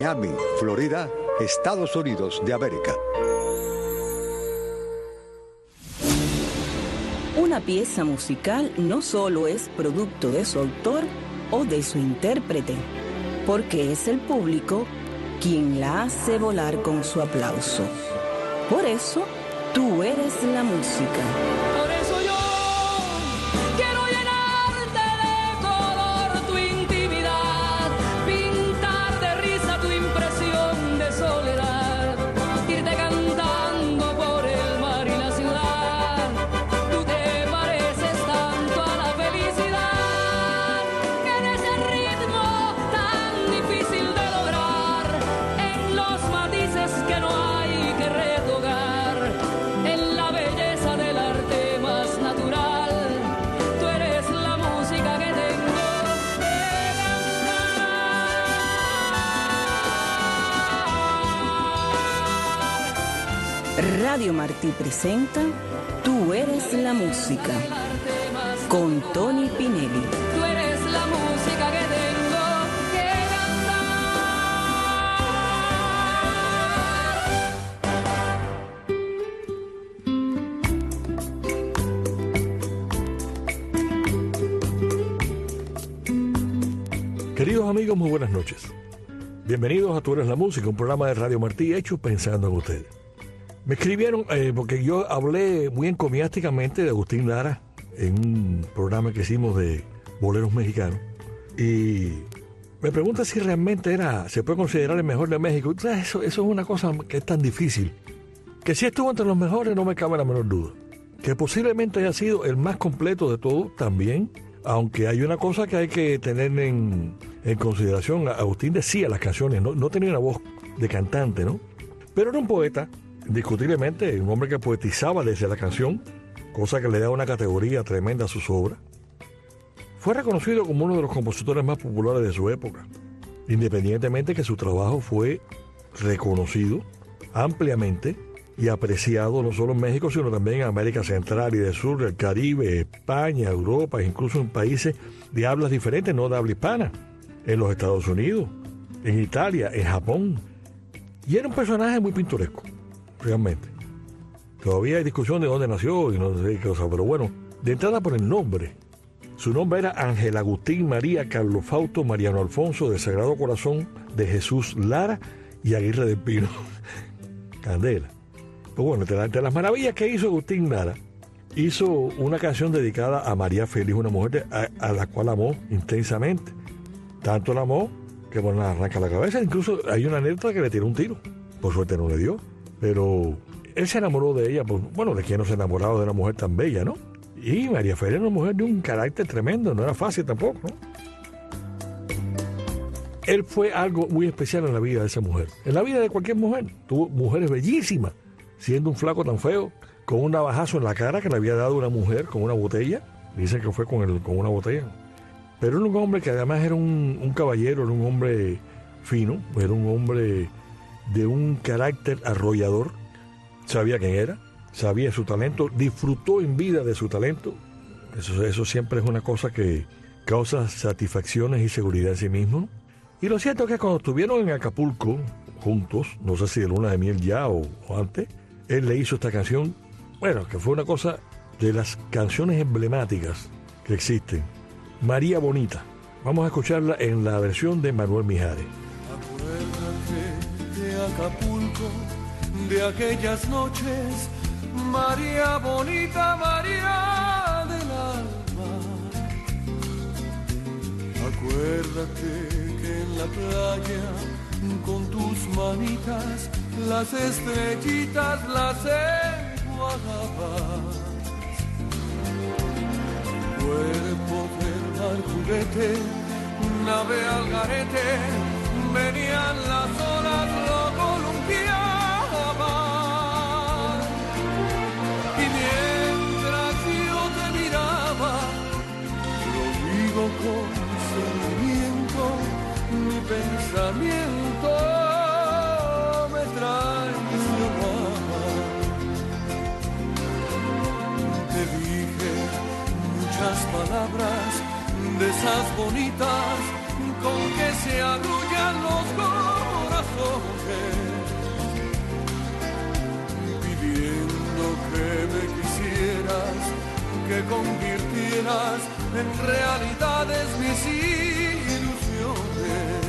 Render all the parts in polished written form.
Miami, Florida, Estados Unidos de América. Una pieza musical no solo es producto de su autor o de su intérprete, porque es el público quien la hace volar con su aplauso. Por eso, tú eres la música. Por eso yo quiero llenarte de color tu intimidad, pintar de risa tu impresión de soledad, irte cantando por el mar y la ciudad. Tú te pareces tanto a la felicidad, que en ese ritmo tan difícil de lograr, en los matices que no hay que retocar, en la belleza del arte más natural, tú eres la música que tengo que cantar. Radio Martí presenta Tú eres la música con Tony Pinelli. Tú eres la música que tengo que cantar. Queridos amigos, muy buenas noches. Bienvenidos a Tú eres la música, un programa de Radio Martí hecho pensando en ustedes. Me escribieron porque yo hablé muy encomiásticamente de Agustín Lara en un programa que hicimos de boleros mexicanos y me pregunta si realmente se puede considerar el mejor de México. Eso es una cosa que es tan difícil, que si estuvo entre los mejores no me cabe la menor duda, que posiblemente haya sido el más completo de todos también, aunque hay una cosa que hay que tener en consideración. Agustín decía las canciones, no tenía una voz de cantante, ¿no? Pero era un poeta, indiscutiblemente, un hombre que poetizaba desde la canción, cosa que le da una categoría tremenda a sus obras. Fue reconocido como uno de los compositores más populares de su época, independientemente que su trabajo fue reconocido ampliamente y apreciado no solo en México, sino también en América Central y del Sur, el Caribe, España, Europa, incluso en países de hablas diferentes, no de habla hispana, en los Estados Unidos, en Italia, en Japón. Y era un personaje muy pintoresco, realmente. Todavía hay discusión de dónde nació y no sé qué cosa, pero bueno, de entrada por el nombre. Su nombre era Ángel Agustín María Carlos Fausto Mariano Alfonso del Sagrado Corazón de Jesús Lara y Aguirre del Pino. Candela. Pues bueno, entre las maravillas que hizo Agustín Lara, hizo una canción dedicada a María Félix, una mujer a la cual amó intensamente. Tanto la amó que bueno, arranca la cabeza. Incluso hay una anécdota que le tiró un tiro. Por suerte no le dio. Pero él se enamoró de ella. Pues, bueno, de quién no se ha enamorado de una mujer tan bella, ¿no? Y María Félix era una mujer de un carácter tremendo. No era fácil tampoco, ¿no? Él fue algo muy especial en la vida de esa mujer. En la vida de cualquier mujer. Tuvo mujeres bellísimas. Siendo un flaco tan feo, con un navajazo en la cara que le había dado una mujer con una botella. Dicen que fue con una botella. Pero era un hombre que además era un caballero, era un hombre fino, era un hombre de un carácter arrollador. Sabía quién era, sabía su talento, disfrutó en vida de su talento. Eso siempre es una cosa que causa satisfacciones y seguridad en sí mismo. Y lo cierto es que cuando estuvieron en Acapulco juntos, no sé si de luna de miel ya o antes, él le hizo esta canción, bueno, que fue una cosa de las canciones emblemáticas que existen. María Bonita. Vamos a escucharla en la versión de Manuel Mijares. Acuérdate de Acapulco, de aquellas noches, María Bonita, María del alma. Acuérdate que en la playa, con tus manitas, las estrellitas las enjuagabas. Cuerpo del mar juguete, nave al garete, venían las olas, lo columpiaban. Y mientras yo te miraba, lo digo con sentimiento, mi pensamiento me traicionaba. Te dije muchas palabras de esas bonitas con que se arrullan los corazones. convirtieras en realidades mis ilusiones.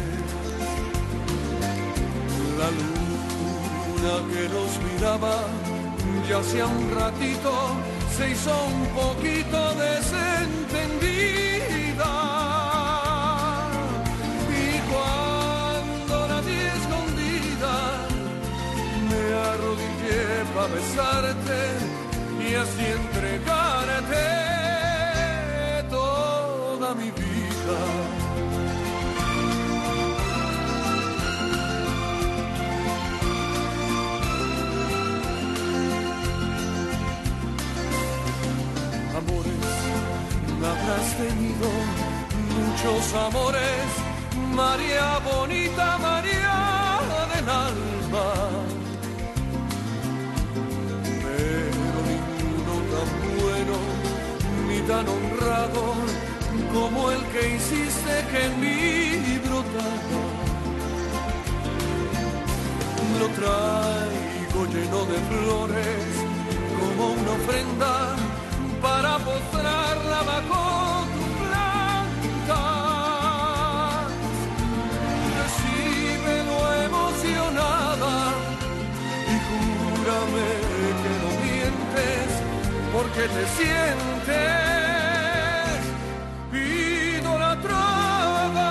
La luna que nos miraba ya hacía un ratito se hizo un poquito desentendida, y cuando la vi escondida me arrodillé para besarte y así entregarte toda mi vida. Amores, habrás tenido muchos amores, María bonita, María del alma, pero ninguno tan bueno ni tan honrado como el que hiciste que en mí brotara. Lo traigo lleno de flores como una ofrenda para postrarla bajo tu planta. Recíbelo emocionada y júrame que no mientes porque te sientes idolatrada.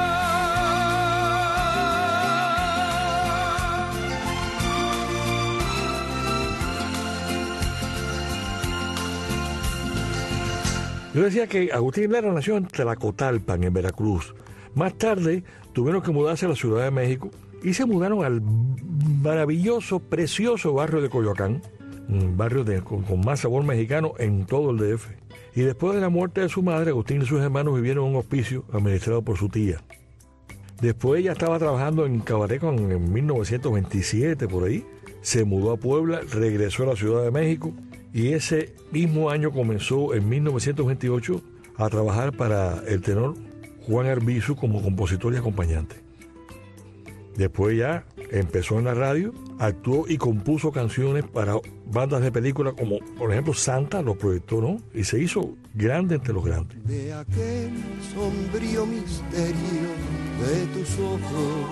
Yo decía que Agustín Lara nació en Tlacotalpan, en Veracruz. Más tarde tuvieron que mudarse a la Ciudad de México y se mudaron al maravilloso, precioso barrio de Coyoacán, un barrio con más sabor mexicano en todo el DF. Y después de la muerte de su madre, Agustín y sus hermanos vivieron en un hospicio administrado por su tía. Después ella estaba trabajando en Cabareco en 1927, por ahí. Se mudó a Puebla, regresó a la Ciudad de México y ese mismo año comenzó, en 1928, a trabajar para el tenor Juan Arbizu como compositor y acompañante. Después ya empezó en la radio, actuó y compuso canciones para bandas de películas como, por ejemplo, Santa, lo proyectó, ¿no? Y se hizo grande entre los grandes. De aquel sombrío misterio de tus ojos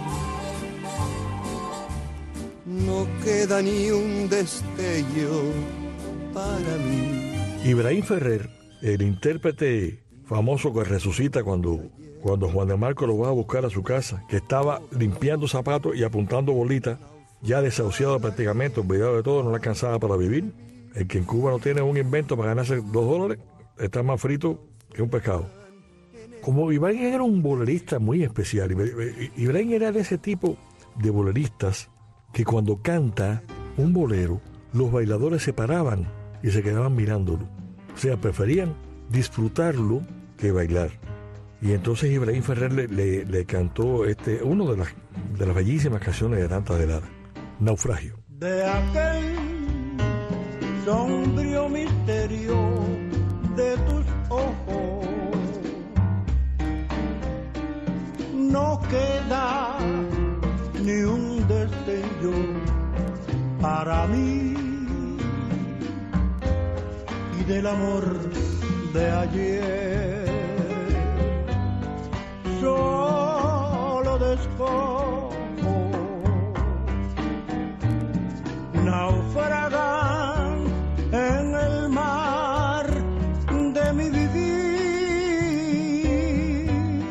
no queda ni un destello para mí. Ibrahim Ferrer, el intérprete famoso que resucita cuando Juan de Marco lo va a buscar a su casa, que estaba limpiando zapatos y apuntando bolitas, ya desahuciado prácticamente, olvidado de todo, no le alcanzaba para vivir. El que en Cuba no tiene un invento para ganarse $2, está más frito que un pescado. Como Ibrahim era un bolerista muy especial, Ibrahim era de ese tipo de boleristas que cuando canta un bolero, los bailadores se paraban y se quedaban mirándolo. O sea, preferían disfrutarlo que bailar. Y entonces Ibrahim Ferrer le cantó una de las bellísimas canciones de Danta de Lara, Naufragio. De aquel sombrío misterio de tus ojos no queda ni un destello para mí, y del amor de ayer solo despojo naufragan en el mar de mi vivir,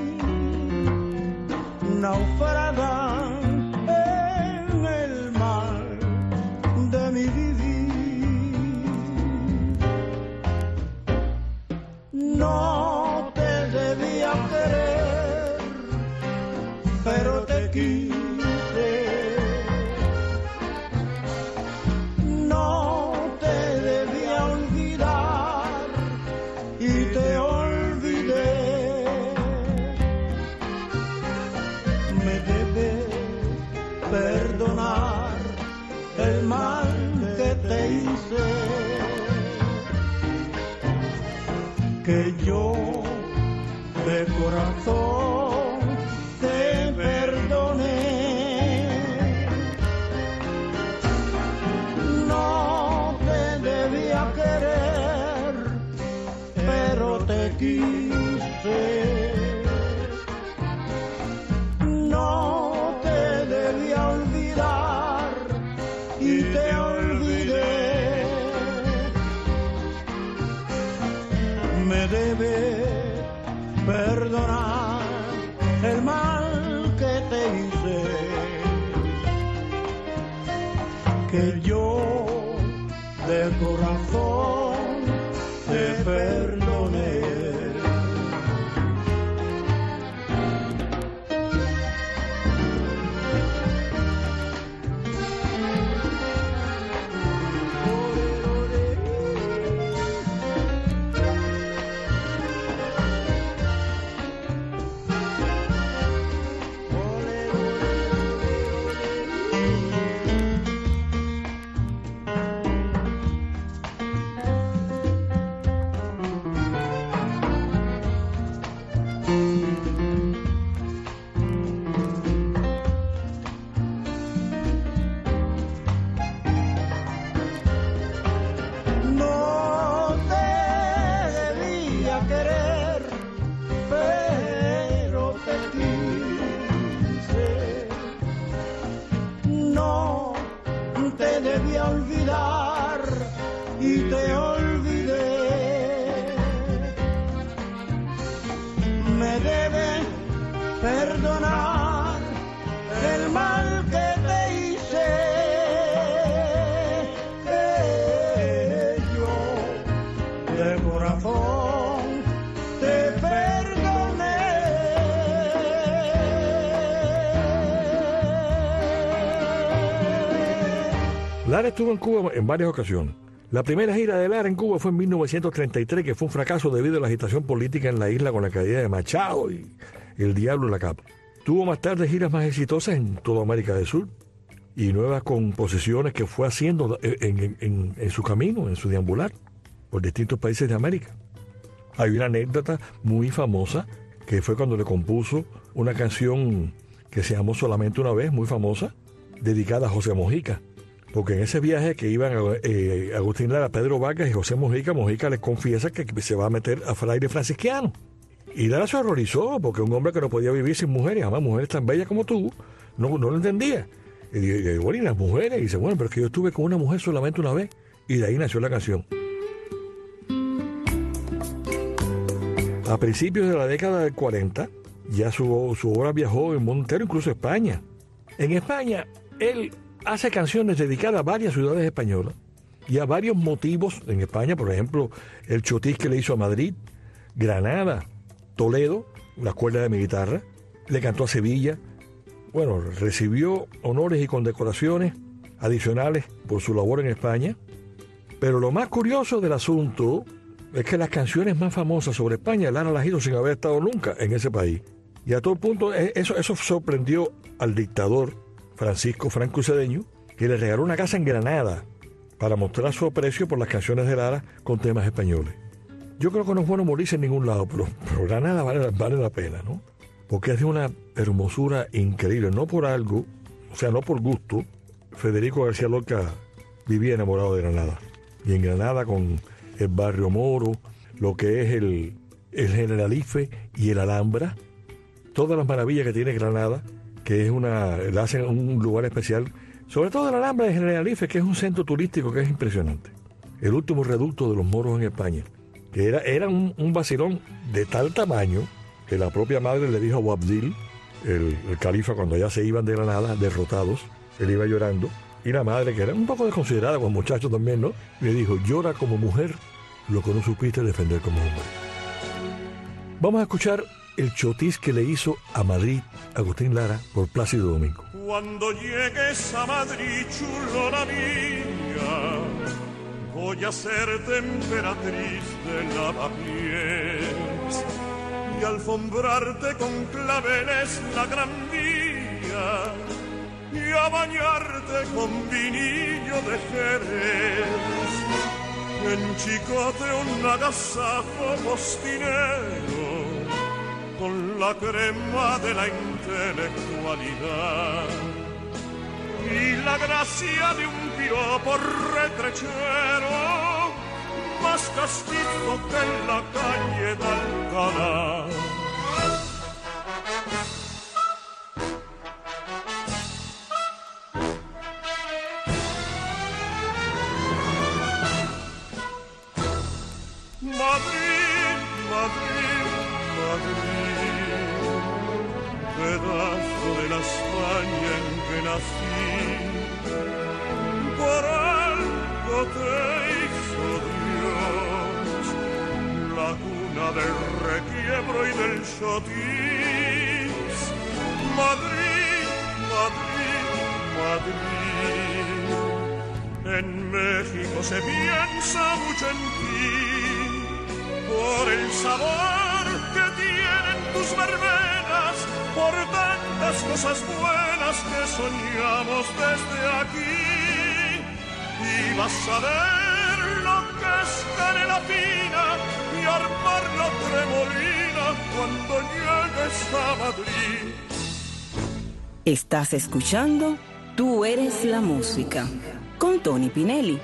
naufragan en el mar de mi vivir. No te debía querer, pero te quise. No te debía olvidar y te olvidé. Me debes perdonar el mal que te hice, que yo de corazón te perdoné. No te debía querer, quise. No te debía olvidar y te olvidé. Me debes perdonar el mal que te hice, que yo de corazón te perdoné. Olvidar y te olvidé. Me debes perdonar el mal que te hice, que yo de corazón te perdoné. Lara estuvo en Cuba en varias ocasiones. La primera gira de Lara en Cuba fue en 1933, que fue un fracaso debido a la agitación política en la isla con la caída de Machado y el diablo en la capa. Tuvo más tarde giras más exitosas en toda América del Sur y nuevas composiciones que fue haciendo en su camino, en su deambular, por distintos países de América. Hay una anécdota muy famosa que fue cuando le compuso una canción que se llamó Solamente una vez, muy famosa, dedicada a José Mojica. Porque en ese viaje que iban Agustín Lara, Pedro Vargas y José Mojica, Mojica les confiesa que se va a meter a fraile franciscano. Y Lara se horrorizó, porque un hombre que no podía vivir sin mujeres, además mujeres tan bellas como tú, no lo entendía. Y digo, bueno, ¿y las mujeres? Y dice, bueno, pero es que yo estuve con una mujer solamente una vez. Y de ahí nació la canción. A principios de la década del 40, ya su obra viajó en mundo entero, incluso a España. En España, él hace canciones dedicadas a varias ciudades españolas y a varios motivos en España, por ejemplo, el chotis que le hizo a Madrid, Granada, Toledo, la escuela de mi guitarra, le cantó a Sevilla. Bueno, recibió honores y condecoraciones adicionales por su labor en España. Pero lo más curioso del asunto es que las canciones más famosas sobre España Lara las hizo sin haber estado nunca en ese país. Y a todo punto, eso sorprendió al dictador Francisco Franco Cedeño, que le regaló una casa en Granada para mostrar su aprecio por las canciones de Lara con temas españoles. Yo creo que no es bueno morirse en ningún lado, pero Granada vale la pena, ¿no? Porque es de una hermosura increíble, no por algo, o sea, no por gusto. Federico García Lorca vivía enamorado de Granada. Y en Granada, con el Barrio Moro, lo que es el Generalife y el Alhambra, todas las maravillas que tiene Granada, que es le hacen un lugar especial, sobre todo el Alhambra de Generalife, que es un centro turístico que es impresionante. El último reducto de los moros en España, que era un vacilón de tal tamaño que la propia madre le dijo a Boabdil, el califa, cuando ya se iban de Granada, derrotados, él iba llorando, y la madre, que era un poco desconsiderada con muchachos también, ¿no?, le dijo, llora como mujer lo que no supiste defender como hombre. Vamos a escuchar el chotis que le hizo a Madrid Agustín Lara por Plácido Domingo. Cuando llegues a Madrid, chulona mía, voy a serte emperatriz de lavapiés y alfombrarte con claveles la gran vía y a bañarte con vinillo de Jerez. En Chicote un agasajo postinero con la crema de la intelectualidad y la gracia de un piropo retrechero más castizo que en la calle de Alcalá. Madrid, Madrid, Madrid, pedazo de la España en que nací, por algo te hizo Dios, la cuna del requiebro y del sotis. Madrid, Madrid, Madrid, en México se piensa mucho en ti, por el sabor que tienen tus verbenas, por tantas cosas buenas que soñamos desde aquí. Y vas a ver lo que es canela fina y armar la tremolina cuando llegues a Madrid. Estás escuchando Tú eres la música con Tony Pinelli.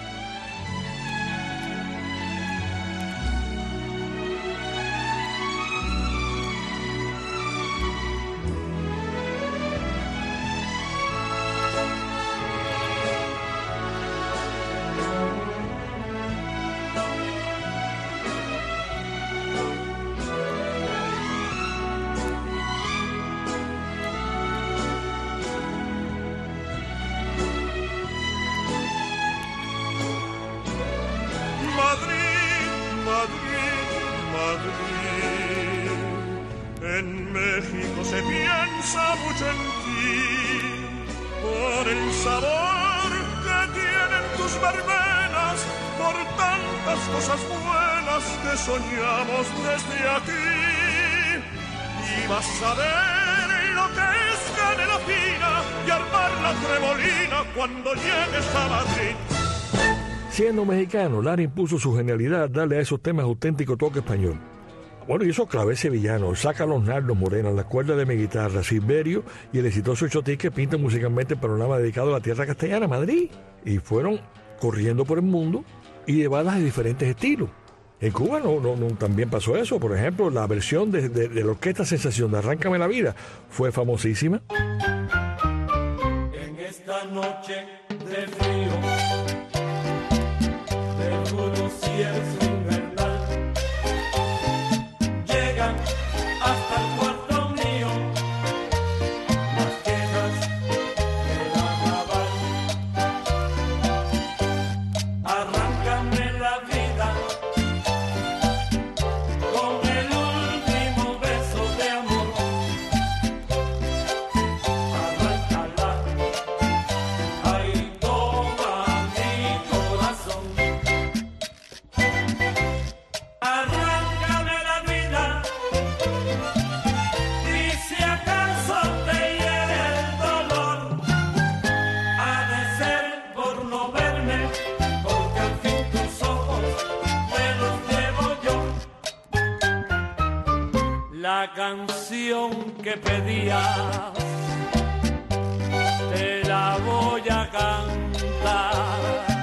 En México se piensa mucho en ti, por el sabor que tienen tus verbenas, por tantas cosas buenas que soñamos desde aquí. Y vas a ver lo que es canela fina y armar la tremolina cuando llegues a Madrid. Siendo mexicano, Lara impuso su genialidad darle a esos temas auténtico toque español. Bueno, y esos claves sevillanos, Saca los nardos morenas, la cuerda de mi guitarra, Silverio y el exitoso Chotí que pintan musicalmente el programa dedicado a la tierra castellana, Madrid. Y fueron corriendo por el mundo y llevadas de diferentes estilos. En Cuba también pasó eso. Por ejemplo, la versión de la Orquesta Sensación de Arráncame la Vida fue famosísima. En esta noche de frío, de duro cierzo invernal, llegan hasta el cuarto mío las quejas del arrabal. Arráncame la vida con el último beso de amor. Arráncala, ay, toma mi corazón. Arráncame la vida y si acaso te hiere el dolor, ha de ser por no verme, porque al fin tus ojos me los llevo yo. La canción que pedías te la voy a cantar,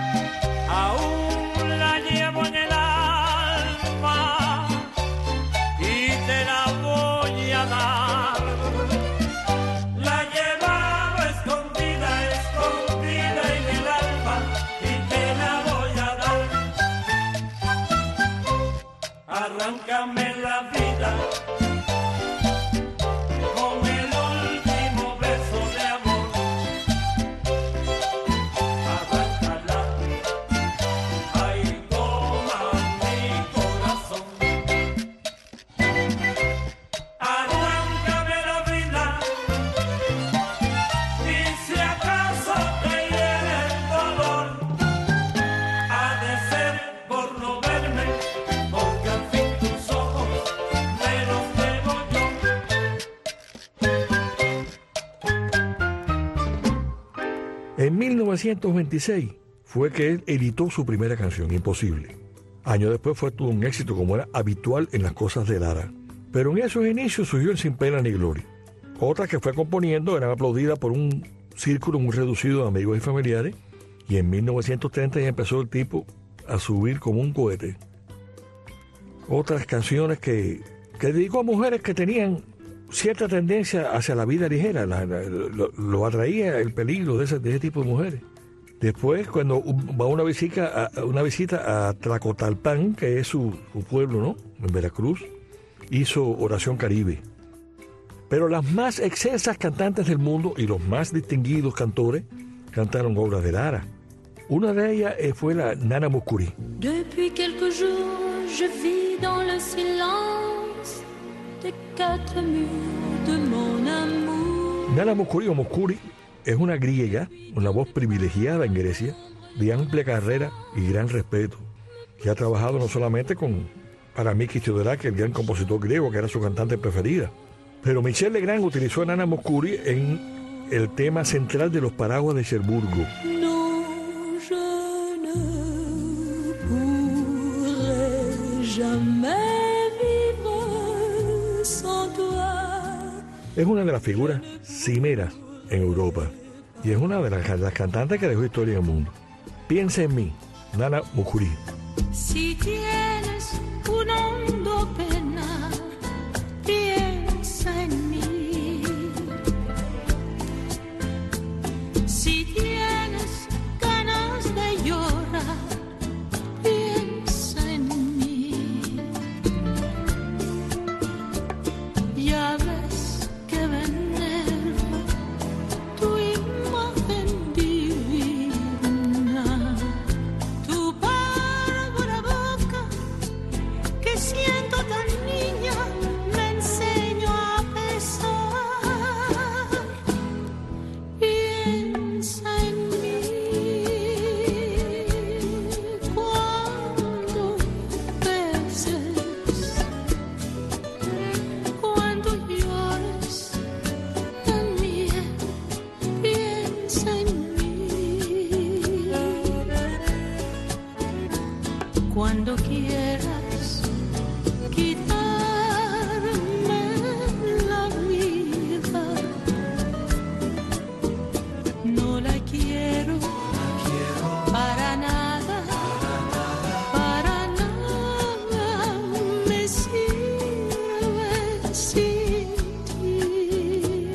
aún la llevo en el alma y te la voy a dar. La llevaba escondida, escondida en el alma y te la voy a dar. Arráncame la vida con el último beso de amor. Arráncala, ay, toma mi corazón. Arráncame la vida y si acaso te hiere el dolor, ha de ser por no verme, porque al fin tus ojos me los llevo yo. En 1926 fue que él editó su primera canción, Imposible. Años después tuvo un éxito como era habitual en las cosas de Lara. Pero en esos inicios surgió el Sin Pena ni Gloria. Otras que fue componiendo eran aplaudidas por un círculo muy reducido de amigos y familiares. Y en 1930 ya empezó el tipo a subir como un cohete. Otras canciones que dedicó a mujeres que tenían cierta tendencia hacia la vida ligera, lo atraía el peligro de ese tipo de mujeres. Después, cuando va una visita a Tlacotalpan, que es su pueblo, ¿no?, en Veracruz, hizo Oración Caribe. Pero las más excelsas cantantes del mundo y los más distinguidos cantores cantaron obras de Lara. Una de ellas fue la Nana Mouskouri. Depuis quelques jours, je vis dans le silence des quatre murs de mon amour. Nana Mouskouri o Mouskouri es una griega, una voz privilegiada en Grecia, de amplia carrera y gran respeto, que ha trabajado no solamente para Mikis Theodorakis, el gran compositor griego, que era su cantante preferida, pero Michel Legrand utilizó a Nana Mouskouri en el tema central de Los Paraguas de Cherburgo. Non, je ne pourrai jamais vivre sans toi. Es una de las figuras cimeras en Europa y es una de las cantantes que dejó historia en el mundo. Piensa en mí, Nana Mouskouri. Si tienes un hondo pena, piensa en mí. Si tienes ganas de llorar, piensa en mí. Ya ves que me enerva tu imagen divina, tu bárbara boca que siento tan niña, me enseño a besar. Piensa en mí cuando beses, cuando llores también. Piensa en mí cuando quieras quitarme la vida. No la quiero para nada, para nada me sirve sin ti.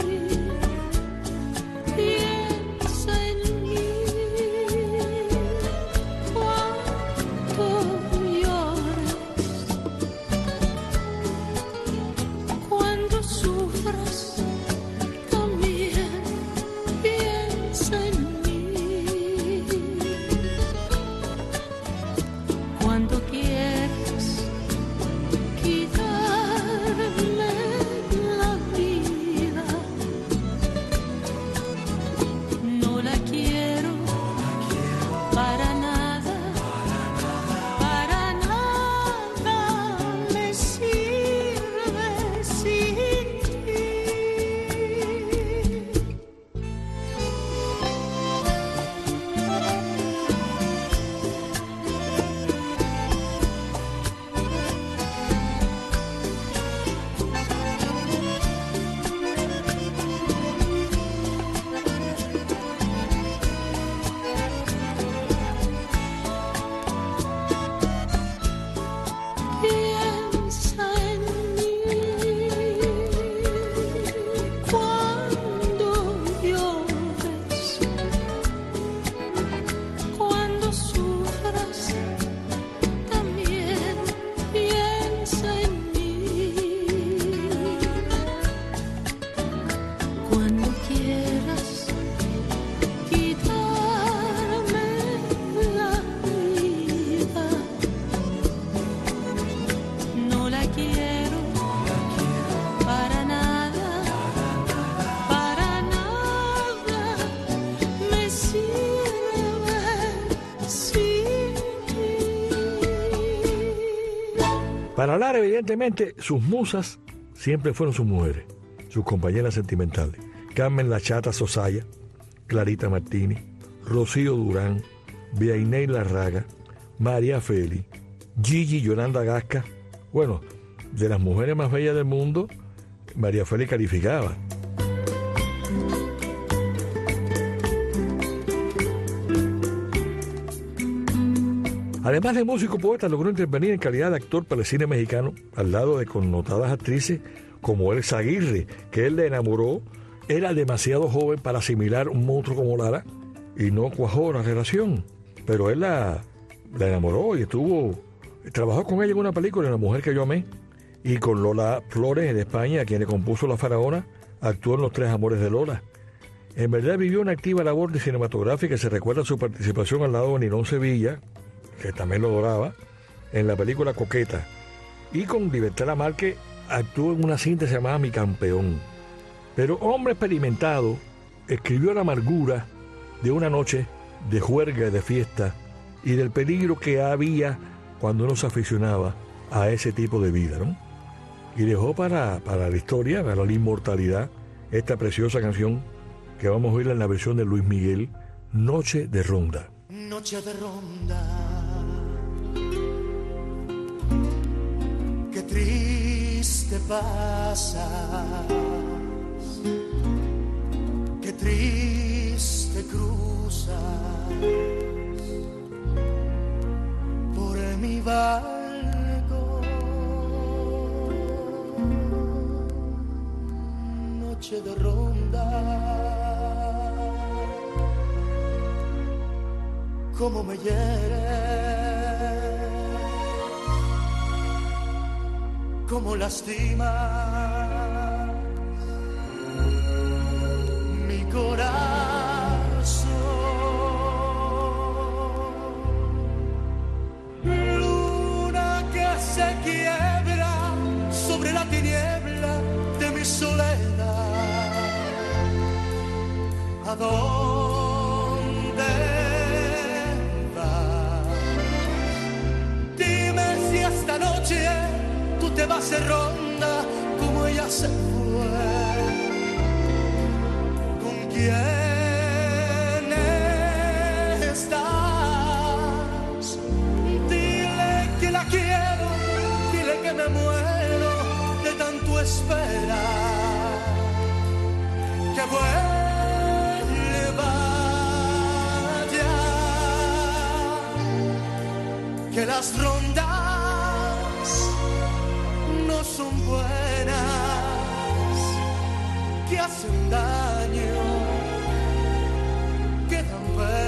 Piensa en mí cuando llores, cuando sufras también. Piensa en mí cuando quieras quitarme la vida. No la quiero para nada, para nada me sirve sin ti. Piensa en mí cuando llores, cuando sufras también. Piensa en mí cuando quieras quitarme la vida. No la quiero para nada, para nada me sirve sin ti. Para Lara, evidentemente, sus musas siempre fueron sus mujeres, sus compañeras sentimentales. Carmen La Chata Sosaya, Clarita Martini, Rocío Durán, Vianney Larraga, María Félix, Gigi Yolanda Gasca. Bueno, de las mujeres más bellas del mundo, María Félix calificaba. Además de músico poeta, logró intervenir en calidad de actor para el cine mexicano, al lado de connotadas actrices como Elsa Aguirre, que él le enamoró. Era demasiado joven para asimilar un monstruo como Lara y no cuajó la relación. Pero él la enamoró y trabajó con ella en una película, La mujer que yo amé, y con Lola Flores de España, a quien le compuso La Faraona, actuó en Los tres amores de Lola. En verdad vivió una activa labor de cinematográfica y se recuerda su participación al lado de Ninón Sevilla, que también lo adoraba, en la película Coqueta. Y con Libertad Lamarque actuó en una cinta llamada Mi Campeón. Pero hombre experimentado, escribió la amargura de una noche de juerga y de fiesta y del peligro que había cuando uno se aficionaba a ese tipo de vida, ¿no? Y dejó para la historia, para la inmortalidad, esta preciosa canción que vamos a oír en la versión de Luis Miguel, Noche de Ronda. Noche de ronda, qué triste pasas, qué triste cruzas por mi barco. Noche de ronda, cómo me hieres, cómo lastimas mi corazón. Luna que se quiebra sobre la tiniebla de mi soledad. ¿A dónde vas? Dime si esta noche tú te vas de ronda como ella se fue. ¿Con quién estás? Dile que la quiero, dile que me muero de tanto esperar. Que vuelva ya, que las rondas no son buenas, que hacen daño, que dan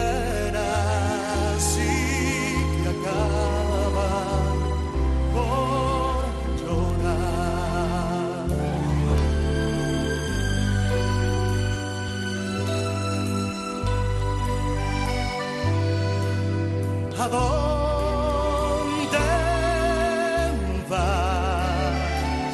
penas y que acaban por llorar. ¿A dónde vas?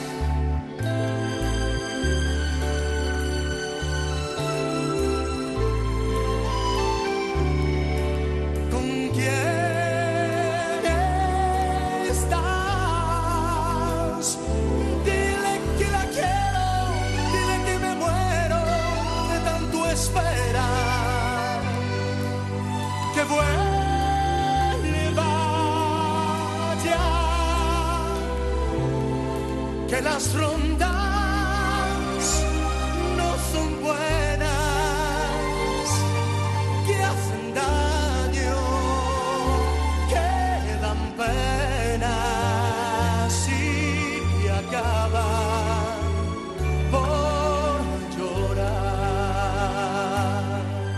¿Con quién estás? Dile que la quiero, dile que me muero de tanto esperar. Que vuelva ya, que las rondas no son buenas, que hacen daño, que dan penas y que acaban por llorar.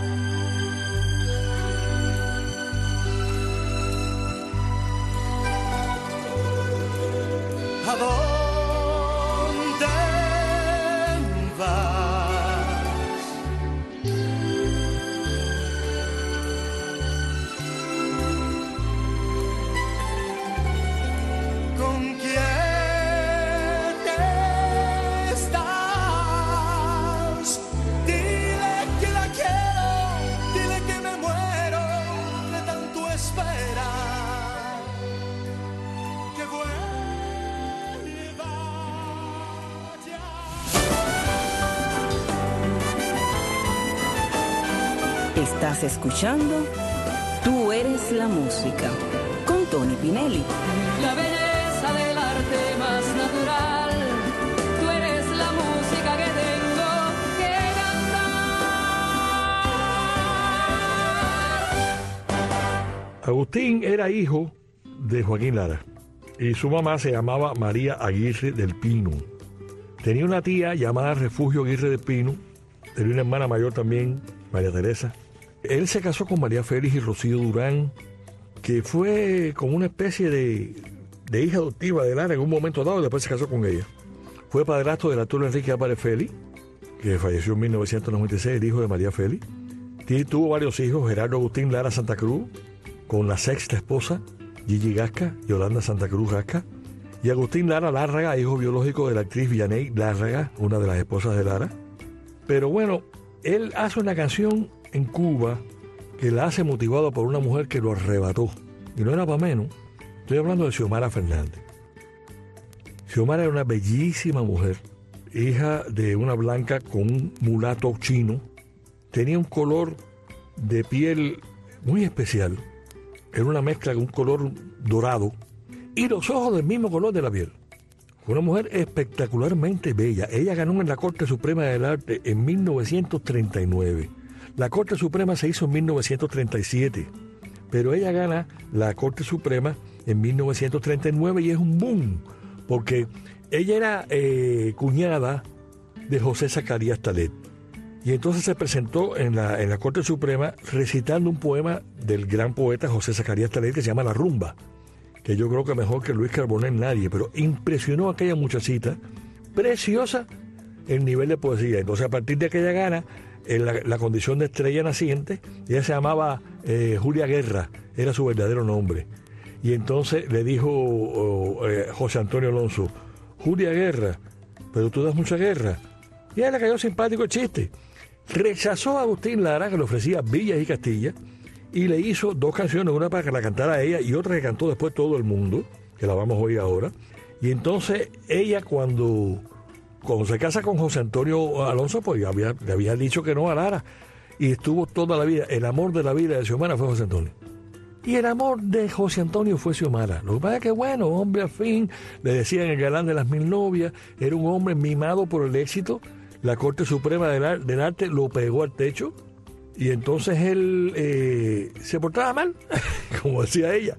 ¿A dónde vas? ¿Con quién estás? Dile que la quiero, dile que me muero de tanto esperar. Que vuelva ya. Estás escuchando Tú eres la música con Tony Pinelli. La belleza del arte más natural, tú eres la música que tengo que cantar. Agustín era hijo de Joaquín Lara y su mamá se llamaba María Aguirre del Pino. Tenía una tía llamada Refugio Aguirre del Pino, tenía una hermana mayor también, María Teresa. Él se casó con María Félix y Rocío Durán, que fue como una especie de hija adoptiva de Lara en un momento dado, y después se casó con ella. Fue padrastro del actor Enrique Álvarez Félix, que falleció en 1996, el hijo de María Félix. Y tuvo varios hijos, Gerardo Agustín Lara Santa Cruz, con la sexta esposa, Gigi Gasca, Yolanda Santa Cruz Gasca, y Agustín Lara Lárraga, hijo biológico de la actriz Villaney Lárraga, una de las esposas de Lara. Pero bueno, él hace una canción en Cuba que la hace motivado por una mujer que lo arrebató. Y no era para menos, estoy hablando de Xiomara Fernández. Xiomara era una bellísima mujer, hija de una blanca con un mulato chino. Tenía un color de piel muy especial. Era una mezcla de un color dorado y los ojos del mismo color de la piel. Una mujer espectacularmente bella. Ella ganó en la Corte Suprema del Arte en 1939. La Corte Suprema se hizo en 1937, pero ella gana la Corte Suprema en 1939 y es un boom, porque ella era cuñada de José Zacarías Talet. Y entonces se presentó en la Corte Suprema recitando un poema del gran poeta José Zacarías Talet que se llama La Rumba, que yo creo que mejor que Luis Carbonell nadie, pero impresionó a aquella muchachita, preciosa el nivel de poesía. Entonces a partir de aquella gana, en la condición de estrella naciente, ella se llamaba Julia Guerra, era su verdadero nombre. Y entonces le dijo José Antonio Alonso, Julia Guerra, pero tú das mucha guerra. Y a él le cayó simpático el chiste. Rechazó a Agustín Lara, que le ofrecía villas y castillas, y le hizo 2 canciones, una para que la cantara ella y otra que cantó después todo el mundo, que la vamos a oír ahora. Y entonces ella cuando se casa con José Antonio Alonso, pues le había dicho que no a Lara, y estuvo toda la vida. El amor de la vida de Xiomara fue José Antonio. Y el amor de José Antonio fue Xiomara. Lo que pasa es que, bueno, hombre al fin, le decían el galán de las 1000 novias, era un hombre mimado por el éxito. La Corte Suprema del Arte lo pegó al techo y entonces él se portaba mal, como decía ella.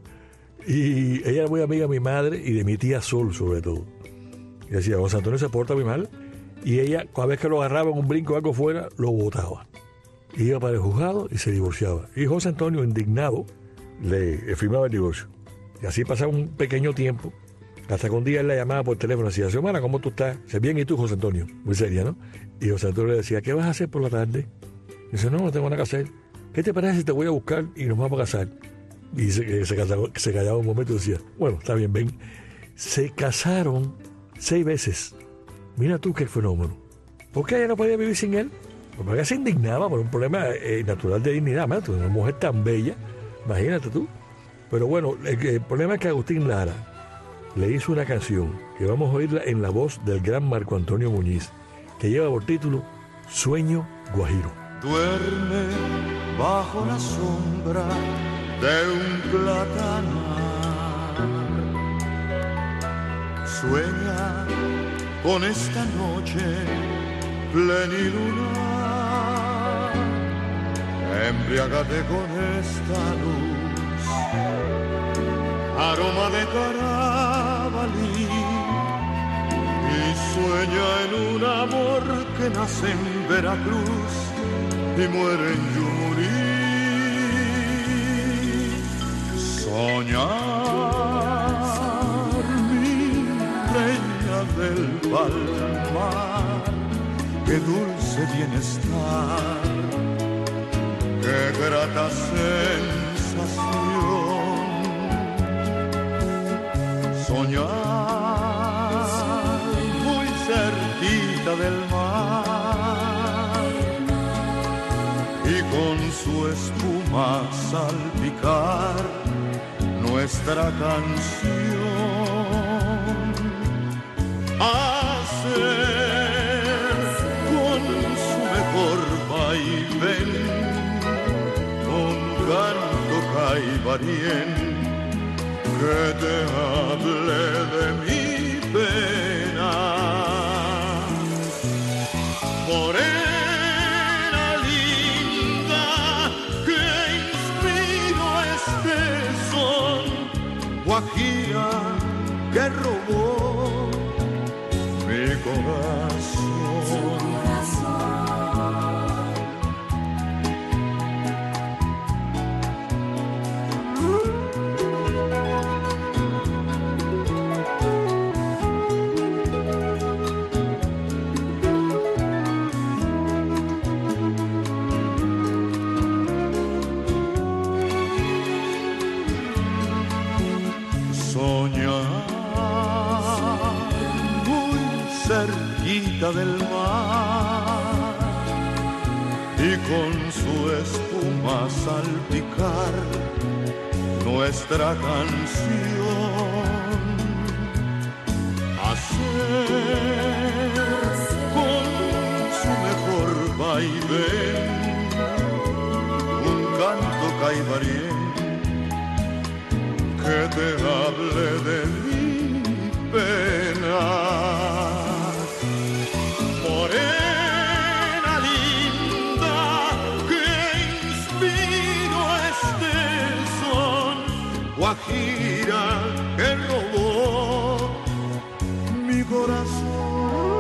Y ella era muy amiga de mi madre y de mi tía Sol, sobre todo. Y decía, José Antonio se porta muy mal. Y ella, cada vez que lo agarraba en un brinco o algo fuera, lo botaba. Iba para el juzgado y se divorciaba. Y José Antonio, indignado, le firmaba el divorcio. Y así pasaba un pequeño tiempo. Hasta que un día él la llamaba por teléfono y decía, Xiomara, ¿cómo tú estás? Dice, bien, ¿y tú, José Antonio? Muy seria, ¿no? Y José Antonio le decía, ¿qué vas a hacer por la tarde? Dice, no tengo nada que hacer. ¿Qué te parece si te voy a buscar y nos vamos a casar? Y se callaba un momento y decía, bueno, está bien, ven. Se casaron 6 veces. Mira tú qué fenómeno. ¿Por qué ella no podía vivir sin él? Porque ella se indignaba por un problema natural de dignidad. Mira, tú eres una mujer tan bella, imagínate tú. Pero bueno, el problema es que Agustín Lara le hizo una canción que vamos a oírla en la voz del gran Marco Antonio Muñiz, que lleva por título Sueño Guajiro. Duerme bajo la sombra de un platanar. Sueña con esta noche plenilunar. Embriágate con esta luz, aroma de carabalí, y sueña en un amor que nace en Veracruz y muere en Yumurí. Soñar, mi reina del palmar, qué dulce bienestar, qué grata sensación. Soñar muy cerquita del mar y con su espuma salpicar nuestra canción. Hacer con su mejor vaivén un canto caibarien que te hable de mi pena. Morena linda, que inspiro este con su espuma salpicar nuestra canción, hacer con su mejor vaivén un canto caibarien que te hable de mi pena. Morena linda que inspiro este son, guajira que robó mi corazón.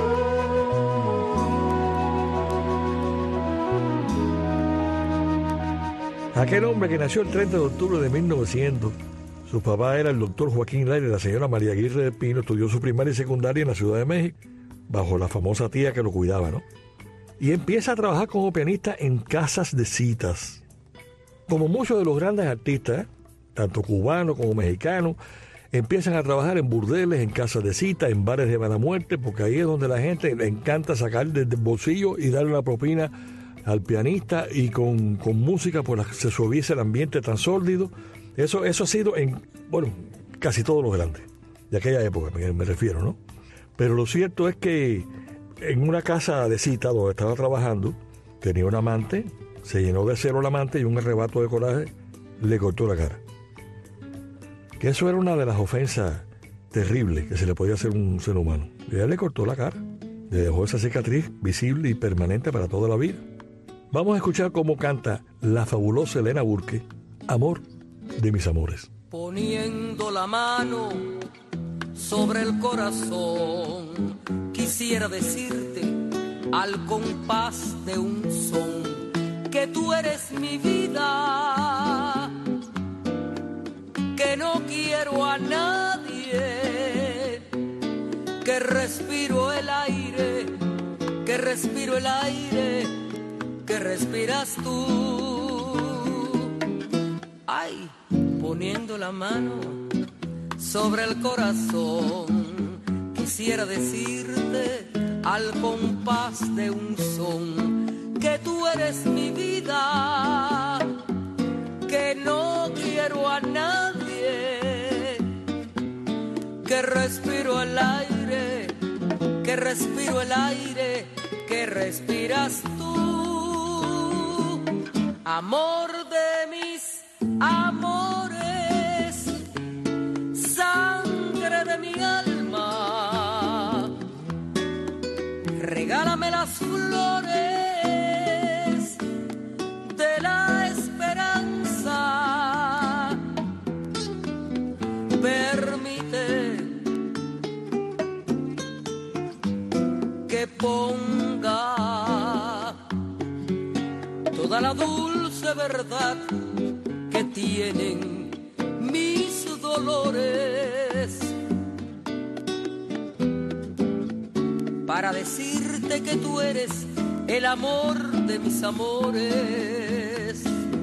Aquel hombre que nació el 30 de octubre de 1900, su papá era el doctor Joaquín Lara y la señora María Aguirre de Pino, estudió su primaria y secundaria en la Ciudad de México, bajo la famosa tía que lo cuidaba, ¿no? Y empieza a trabajar como pianista en casas de citas. Como muchos de los grandes artistas, tanto cubanos como mexicanos, empiezan a trabajar en burdeles, en casas de citas, en bares de mala muerte, porque ahí es donde la gente le encanta sacar del bolsillo y darle una propina al pianista, y con música pues se suaviza el ambiente tan sórdido. Eso ha sido en, bueno, casi todos los grandes de aquella época, me refiero, ¿no? Pero lo cierto es que en una casa de cita donde estaba trabajando, tenía un amante, se llenó de celo el amante y un arrebato de coraje le cortó la cara. Que eso era una de las ofensas terribles que se le podía hacer a un ser humano. Y ella le cortó la cara, le dejó esa cicatriz visible y permanente para toda la vida. Vamos a escuchar cómo canta la fabulosa Elena Burke, Amor de mis amores. Poniendo la mano sobre el corazón, quisiera decirte al compás de un son que tú eres mi vida, que no quiero a nadie, que respiro el aire, que respiro el aire que respiras tú. Ay, poniendo la mano sobre el corazón, quisiera decirte al compás de un son que tú eres mi vida, que no quiero a nadie, que respiro el aire, que respiro el aire que respiras tú. Amor de mis amores, sangre de mi alma, regálame las flores de la esperanza, permite que ponga toda la dulce verdad que tienen mis dolores, para decirte que tú eres el amor de mis amores.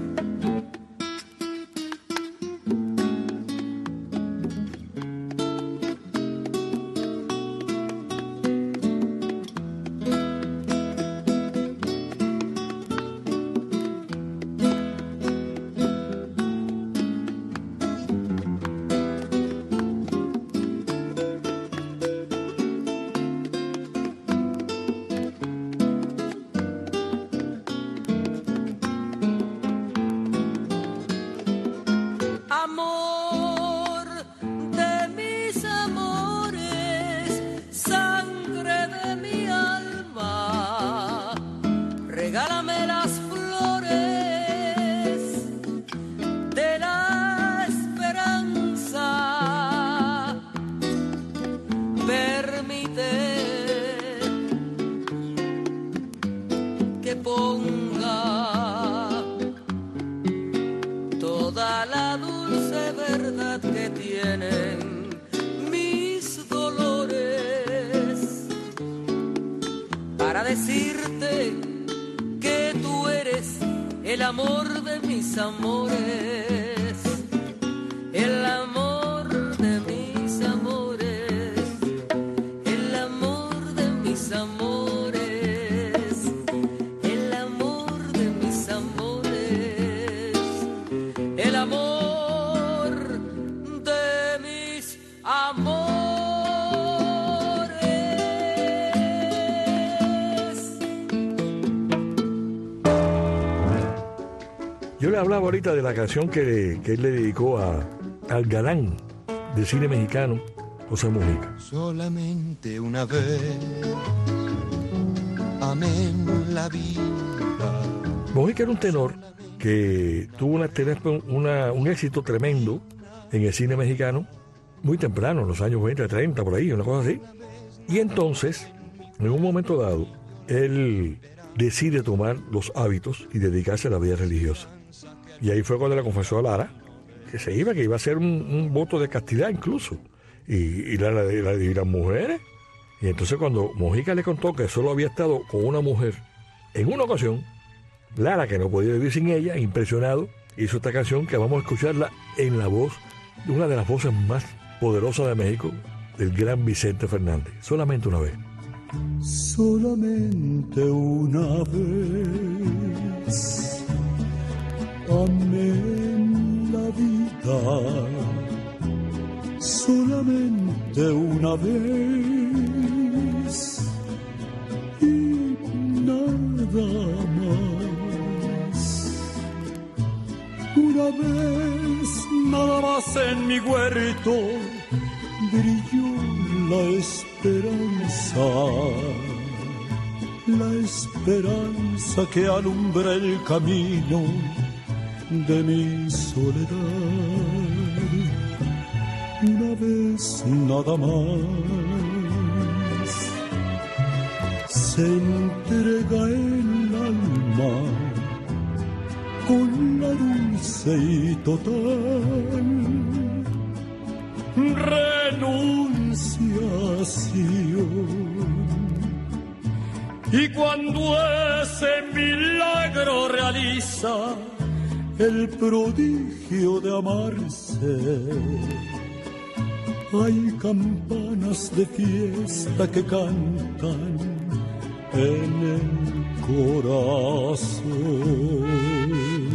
Decirte que tú eres el amor de mis amores, el amor de mis amores, el amor de mis amores, el amor de mis Yo le hablaba ahorita de la canción que él le dedicó al galán del cine mexicano, José Mujica. Solamente una vez amé en la vida. Mujica era un tenor que tuvo un éxito tremendo en el cine mexicano muy temprano, en los años 20, 30, por ahí, una cosa así. Y entonces, en un momento dado, él decide tomar los hábitos y dedicarse a la vida religiosa. Y ahí fue cuando le confesó a Lara que iba a ser un voto de castidad incluso. Y Lara de las mujeres. Y entonces cuando Mujica le contó que solo había estado con una mujer en una ocasión, Lara, que no podía vivir sin ella, impresionado, hizo esta canción que vamos a escucharla en la voz de una de las voces más poderosas de México, del gran Vicente Fernández. Solamente una vez. Solamente una vez amé en la vida, solamente una vez y nada más. Una vez nada más en mi huerto brilló la esperanza que alumbra el camino de mi soledad. Una vez nada más se entrega el alma con la dulce y total renunciación. Y cuando ese milagro realiza el prodigio de amarse, hay campanas de fiesta que cantan en el corazón.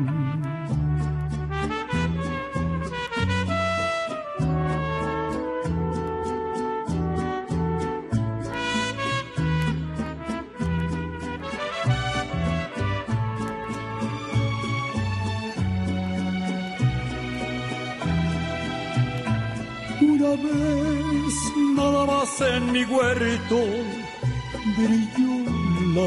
Una vez nada más en mi huerto brilló la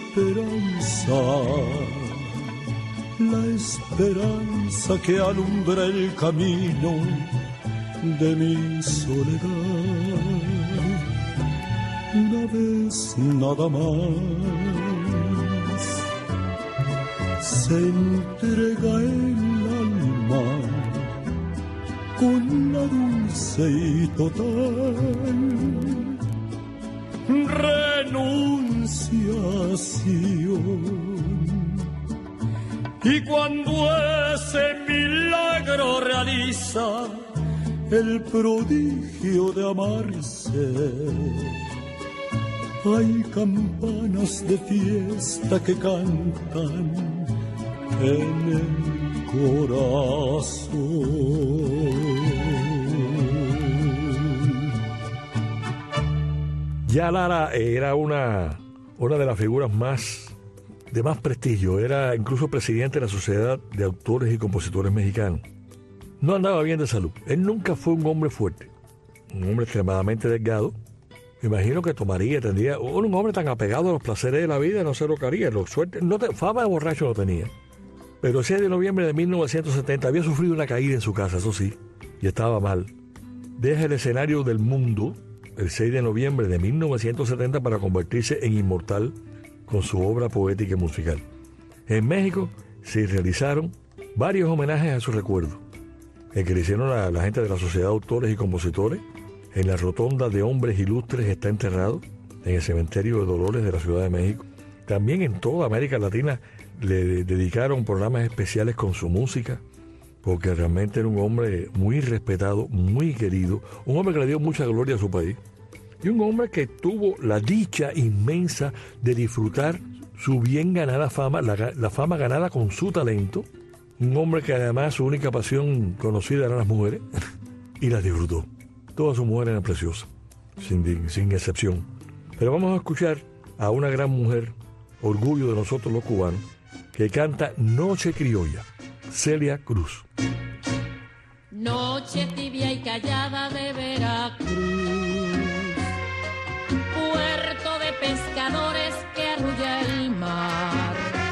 esperanza que alumbra el camino de mi soledad. Una vez nada más se entrega el alma con la dulce y total renunciación. Y cuando ese milagro realiza el prodigio de amarse, hay campanas de fiesta que cantan en el corazón. Ya Lara era una de las figuras de más prestigio. Era incluso presidente de la Sociedad de Autores y Compositores Mexicanos. No andaba bien de salud. Él nunca fue un hombre fuerte, un hombre extremadamente delgado. Me imagino que tendría un hombre tan apegado a los placeres de la vida, no se lo quería. Fama de borracho no tenía. Pero el 6 de noviembre de 1970 había sufrido una caída en su casa, eso sí, y estaba mal. Deja el escenario del mundo el 6 de noviembre de 1970 para convertirse en inmortal con su obra poética y musical. En México se realizaron varios homenajes a su recuerdo. El que le hicieron a la gente de la Sociedad de Autores y Compositores en la Rotonda de Hombres Ilustres está enterrado en el Cementerio de Dolores de la Ciudad de México. También en toda América Latina le dedicaron programas especiales con su música, porque realmente era un hombre muy respetado, muy querido, un hombre que le dio mucha gloria a su país, y un hombre que tuvo la dicha inmensa de disfrutar su bien ganada fama, la fama ganada con su talento, un hombre que además su única pasión conocida eran las mujeres, y las disfrutó. Todas sus mujeres eran preciosas, sin excepción. Pero vamos a escuchar a una gran mujer, orgullo de nosotros los cubanos, que canta Noche Criolla, Celia Cruz. Noche tibia y callada de Veracruz, puerto de pescadores que arrulla el mar,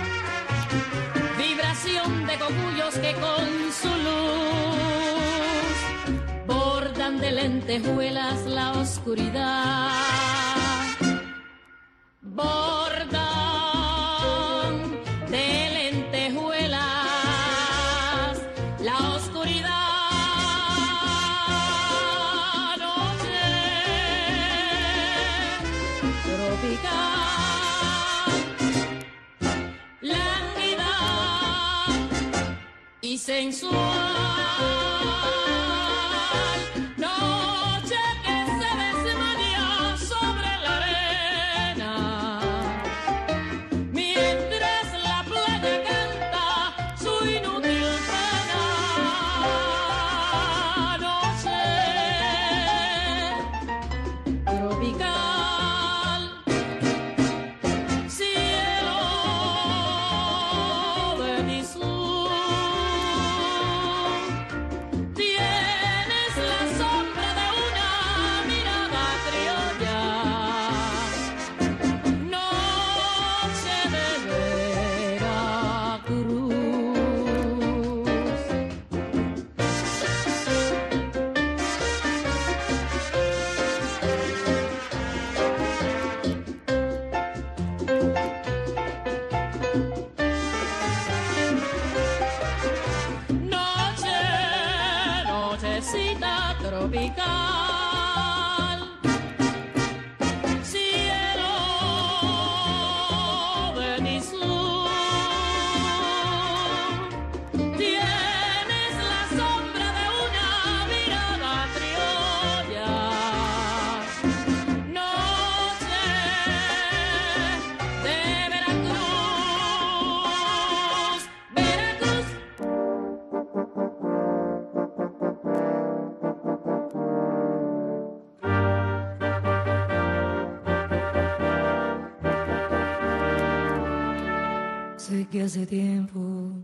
vibración de cogullos que con su luz bordan de lentejuelas la oscuridad, bordan de lentejuelas la oscuridad. Lánguida y sensual, noche que se desmaya sobre la arena, mientras la playa canta su inútil pena. Noche tropical, cielo de mi sur, tienes la sombra de una mirada criolla, noche de Veracruz. Noche, nochecita tropical, cielo de mi sur, tienes la sombra de una mirada criolla, noche de Veracruz, Veracruz. Sé que hace tiempo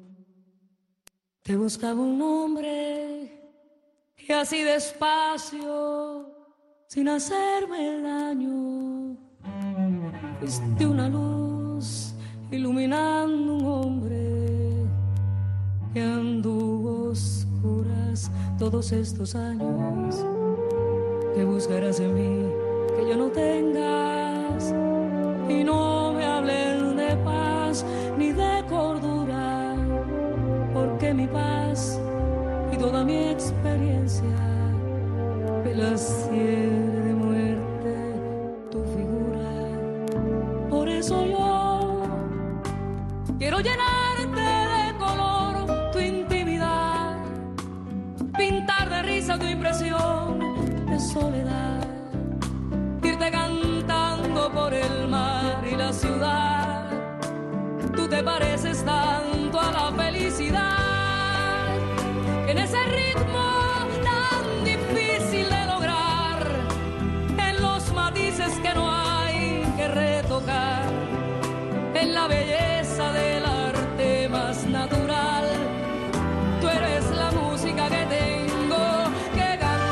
te buscaba un hombre y así despacio, sin hacerme daño, fuiste una luz iluminando un hombre que anduvo oscuras todos estos años. Que buscarás en mí que yo no tengas y no me hables de paz ni de cordura, porque mi paz y toda mi experiencia me la cierne de muerte tu figura. Por eso yo quiero llenarte de color tu intimidad, pintar de risa tu impresión de soledad, irte cantando por el mar y la ciudad. Tú te pareces tanto a la felicidad, en ese ritmo tan difícil de lograr, en los matices que no hay que retocar, en la belleza del arte más natural. Tú eres la música que tengo que cantar.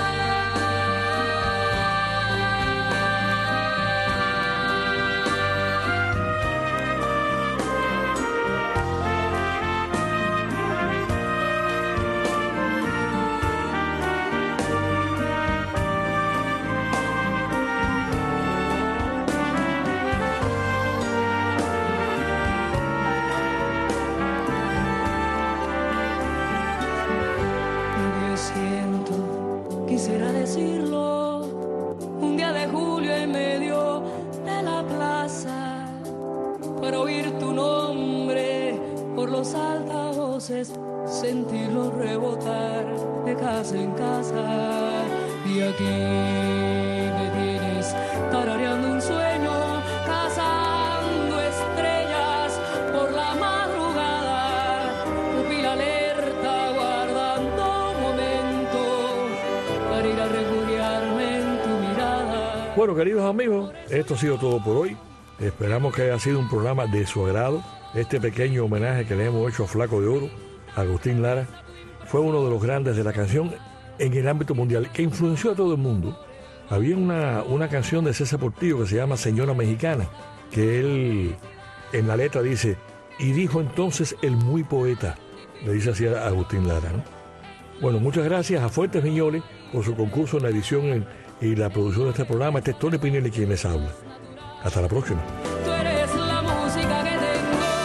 Quisiera decirlo, un día de julio en medio de la plaza, para oír tu nombre por los altavoces, sentirlo rebotar de casa en casa. Y aquí me tienes tarareando un sueño, cazando estrellas por la madrugada, pupila alerta guardando un momento para ir a refugiarme en tu mirada. Bueno, queridos amigos, esto ha sido todo por hoy. Esperamos que haya sido un programa de su agrado. Este pequeño homenaje que le hemos hecho a Flaco de Oro, a Agustín Lara, fue uno de los grandes de la canción en el ámbito mundial, que influenció a todo el mundo. Había una canción de César Portillo que se llama Señora Mexicana, que él en la letra dice, y dijo entonces el muy poeta, le dice así a Agustín Lara, ¿no? Bueno, muchas gracias a Fuentes Viñoles por su concurso en la edición y la producción de este programa. Este es Tony Pinelli quien les habla. Hasta la próxima. Tú eres la música que tengo.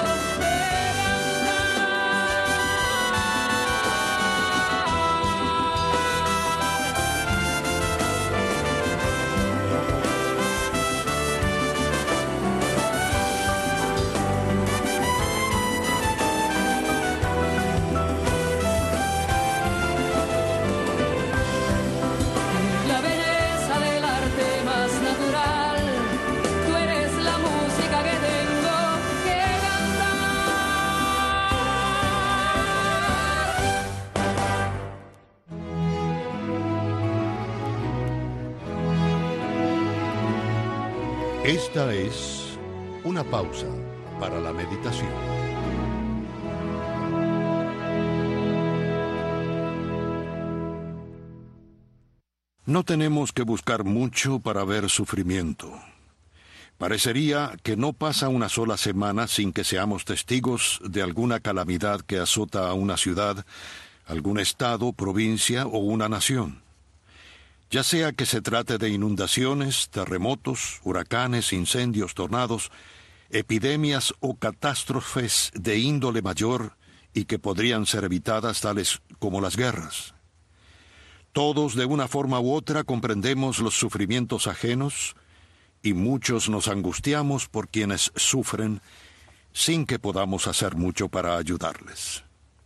La belleza del arte más natural. Tú eres la música que tengo que cantar. Esta es una pausa para la meditación. No tenemos que buscar mucho para ver sufrimiento. Parecería que no pasa una sola semana sin que seamos testigos de alguna calamidad que azota a una ciudad, algún estado, provincia o una nación. Ya sea que se trate de inundaciones, terremotos, huracanes, incendios, tornados, epidemias o catástrofes de índole mayor y que podrían ser evitadas, tales como las guerras. Todos, de una forma u otra, comprendemos los sufrimientos ajenos y muchos nos angustiamos por quienes sufren sin que podamos hacer mucho para ayudarles.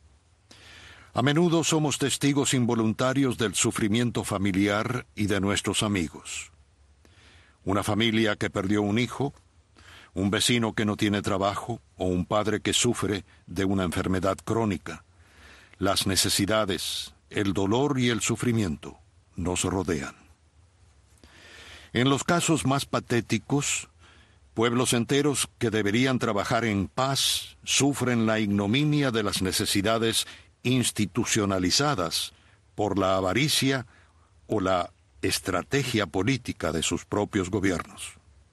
A menudo somos testigos involuntarios del sufrimiento familiar y de nuestros amigos. Una familia que perdió un hijo, un vecino que no tiene trabajo o un padre que sufre de una enfermedad crónica. Las necesidades, el dolor y el sufrimiento nos rodean. En los casos más patéticos, pueblos enteros que deberían trabajar en paz sufren la ignominia de las necesidades institucionalizadas por la avaricia o la estrategia política de sus propios gobiernos.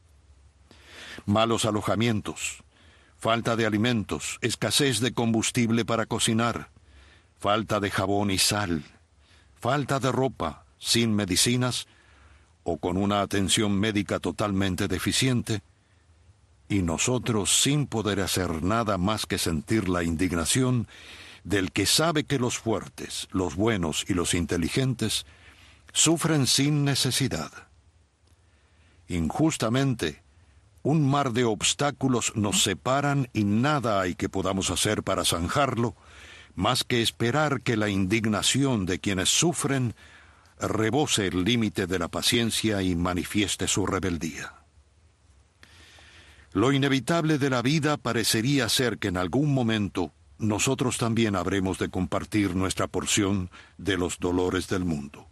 Malos alojamientos, falta de alimentos, escasez de combustible para cocinar, falta de jabón y sal, falta de ropa, sin medicinas o con una atención médica totalmente deficiente, y nosotros sin poder hacer nada más que sentir la indignación del que sabe que los fuertes, los buenos y los inteligentes sufren sin necesidad. Injustamente, un mar de obstáculos nos separan y nada hay que podamos hacer para zanjarlo, más que esperar que la indignación de quienes sufren rebose el límite de la paciencia y manifieste su rebeldía. Lo inevitable de la vida parecería ser que en algún momento nosotros también habremos de compartir nuestra porción de los dolores del mundo.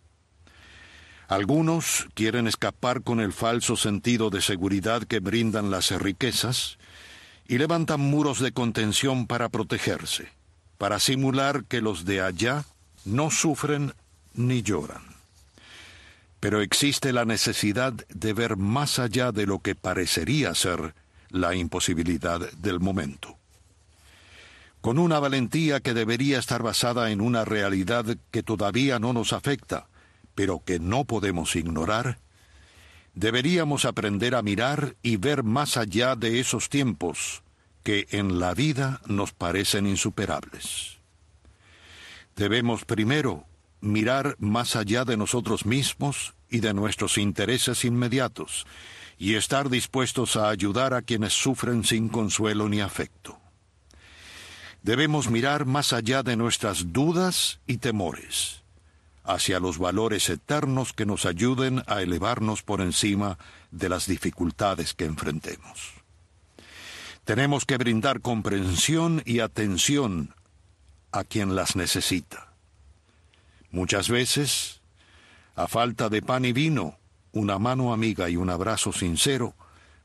Algunos quieren escapar con el falso sentido de seguridad que brindan las riquezas y levantan muros de contención para protegerse, para simular que los de allá no sufren ni lloran. Pero existe la necesidad de ver más allá de lo que parecería ser la imposibilidad del momento. Con una valentía que debería estar basada en una realidad que todavía no nos afecta, pero que no podemos ignorar, deberíamos aprender a mirar y ver más allá de esos tiempos que en la vida nos parecen insuperables. Debemos primero mirar más allá de nosotros mismos y de nuestros intereses inmediatos, y estar dispuestos a ayudar a quienes sufren sin consuelo ni afecto. Debemos mirar más allá de nuestras dudas y temores, hacia los valores eternos que nos ayuden a elevarnos por encima de las dificultades que enfrentemos. Tenemos que brindar comprensión y atención a quien las necesita. Muchas veces, a falta de pan y vino, una mano amiga y un abrazo sincero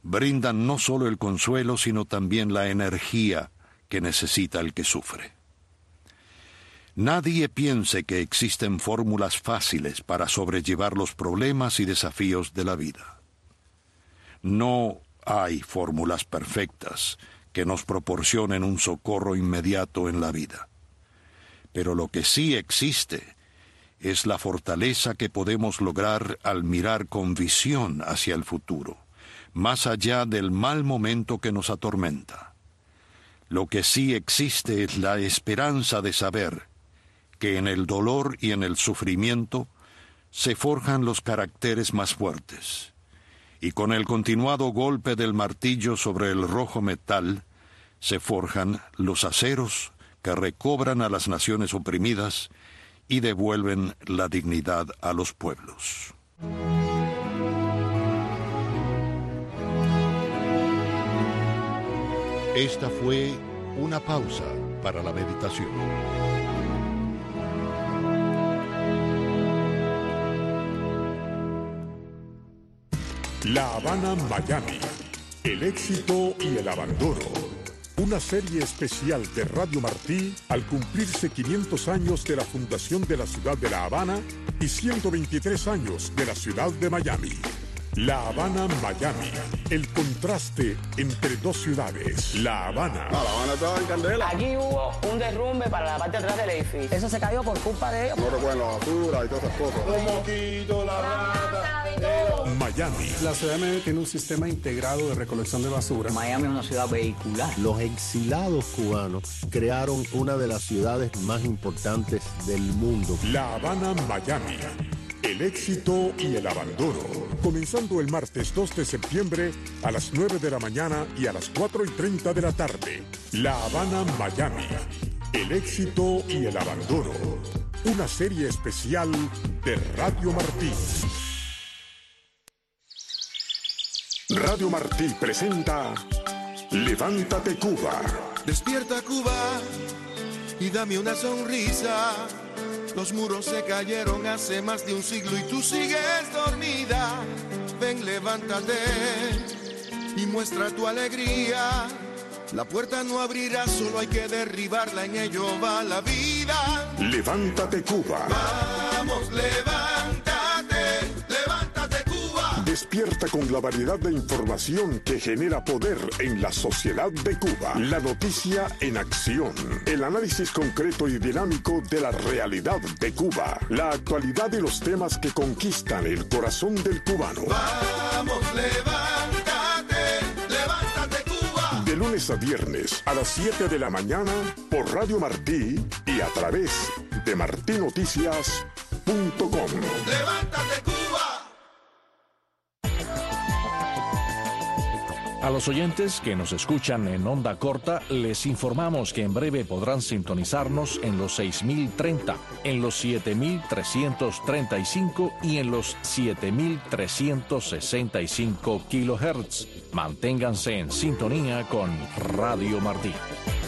brindan no solo el consuelo, sino también la energía que necesita el que sufre. Nadie piense que existen fórmulas fáciles para sobrellevar los problemas y desafíos de la vida. No hay fórmulas perfectas que nos proporcionen un socorro inmediato en la vida. Pero lo que sí existe es la fortaleza que podemos lograr al mirar con visión hacia el futuro, más allá del mal momento que nos atormenta. Lo que sí existe es la esperanza de saber que en el dolor y en el sufrimiento se forjan los caracteres más fuertes, y con el continuado golpe del martillo sobre el rojo metal se forjan los aceros que recobran a las naciones oprimidas y devuelven la dignidad a los pueblos. Esta fue una pausa para la meditación. La Habana, Miami. El éxito y el abandono. Una serie especial de Radio Martí al cumplirse 500 años de la fundación de la ciudad de La Habana y 123 años de la ciudad de Miami. La Habana, Miami. El contraste entre dos ciudades. La Habana. La Habana estaba en candela. Aquí hubo un derrumbe para la parte de atrás del edificio. Eso se cayó por culpa de ellos. No recuerdan la basura y todas esas cosas. Los mosquitos, la rata. Miami. La ciudad de Miami tiene un sistema integrado de recolección de basura. Miami es una ciudad vehicular. Los exilados cubanos crearon una de las ciudades más importantes del mundo. La Habana, Miami. El éxito y el abandono. Comenzando el martes 2 de septiembre a las 9 de la mañana y a las 4:30 de la tarde. La Habana, Miami. El éxito y el abandono. Una serie especial de Radio Martí. Radio Martí presenta Levántate Cuba. Despierta Cuba y dame una sonrisa. Los muros se cayeron hace más de un siglo y tú sigues dormida. Ven, levántate y muestra tu alegría. La puerta no abrirá, solo hay que derribarla, en ello va la vida. Levántate Cuba. Vamos, levántate, levántate Cuba. Despierta con la variedad de información que genera poder en la sociedad de Cuba. La noticia en acción. El análisis concreto y dinámico de la realidad de Cuba. La actualidad y los temas que conquistan el corazón del cubano. Vamos, levántate, levántate Cuba. De lunes a viernes a las 7 de la mañana por Radio Martí y a través de martinoticias.com. Levántate Cuba. A los oyentes que nos escuchan en onda corta, les informamos que en breve podrán sintonizarnos en los 6030, en los 7335 y en los 7365 kHz. Manténganse en sintonía con Radio Martí.